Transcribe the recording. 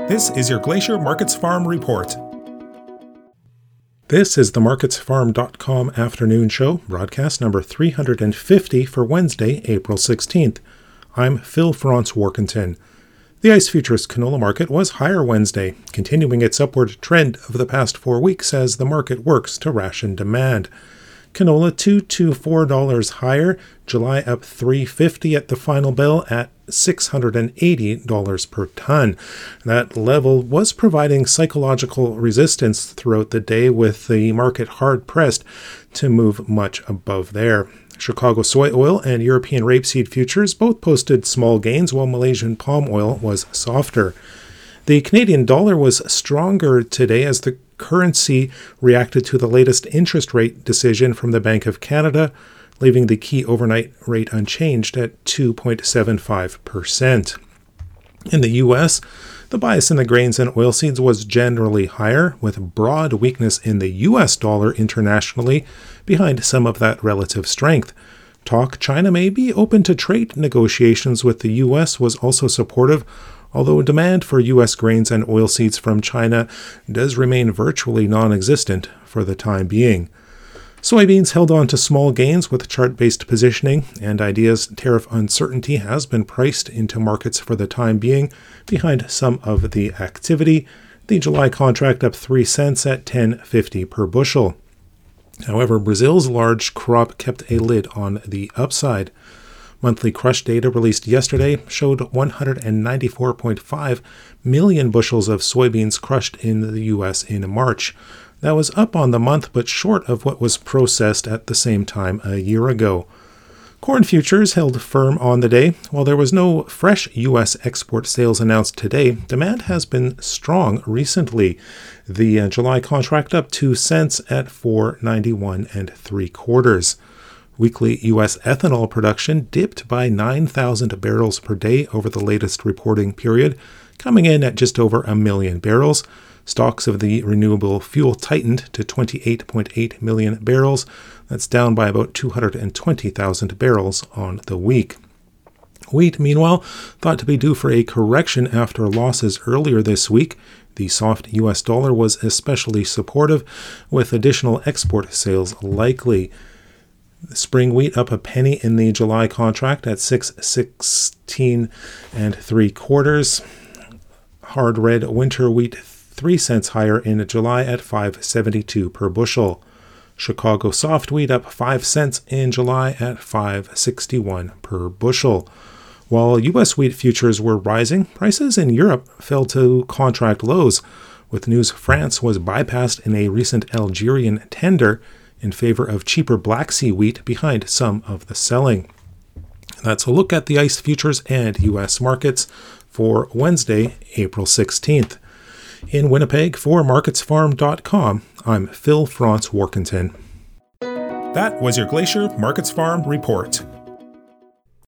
This is your Glacier Markets Farm Report. This is the MarketsFarm.com afternoon show, broadcast number 350 for Wednesday, April 16th. I'm Phil Franz-Warkentin. The ICE Futures canola market was higher Wednesday, continuing its upward trend of the past 4 weeks as the market works to ration demand. Canola $2 to $4 higher, July up $3.50 at the final bell at $680 per ton. That level was providing psychological resistance throughout the day, with the market hard-pressed to move much above there. Chicago soy oil and European rapeseed futures both posted small gains, while Malaysian palm oil was softer. The Canadian dollar was stronger today as the currency reacted to the latest interest rate decision from the Bank of Canada, leaving the key overnight rate unchanged at 2.75%. In the U.S., the bias in the grains and oilseeds was generally higher, with broad weakness in the U.S. dollar internationally behind some of that relative strength. Talk China may be open to trade negotiations with the U.S. was also supportive, although demand for U.S. grains and oilseeds from China does remain virtually non-existent for the time being. Soybeans held on to small gains with chart-based positioning, and ideas tariff uncertainty has been priced into markets for the time being behind some of the activity. The July contract up 3 cents at $10.50 per bushel. However, Brazil's large crop kept a lid on the upside. Monthly crush data released yesterday showed 194.5 million bushels of soybeans crushed in the U.S. in March. That was up on the month, but short of what was processed at the same time a year ago. Corn futures held firm on the day. While there was no fresh U.S. export sales announced today, demand has been strong recently. The July contract up 2 cents at $4.91 3/4. Weekly U.S. ethanol production dipped by 9,000 barrels per day over the latest reporting period, coming in at just over 1 million barrels. Stocks of the renewable fuel tightened to 28.8 million barrels. That's down by about 220,000 barrels on the week. Wheat, meanwhile, thought to be due for a correction after losses earlier this week. The soft U.S. dollar was especially supportive, with additional export sales likely. Spring wheat up a penny in the July contract at $6.16 3/4. Hard red winter wheat 3 cents higher in July at $5.72 per bushel. Chicago soft wheat up 5 cents in July at $5.61 per bushel. While U.S. wheat futures were rising, prices in Europe fell to contract lows, with news France was bypassed in a recent Algerian tender in favor of cheaper Black Sea wheat behind some of the selling. That's a look at the ICE futures and U.S. markets for Wednesday, April 16th. In Winnipeg, for MarketsFarm.com, I'm Phil Franz-Warkentin. That was your Glacier Markets Farm Report.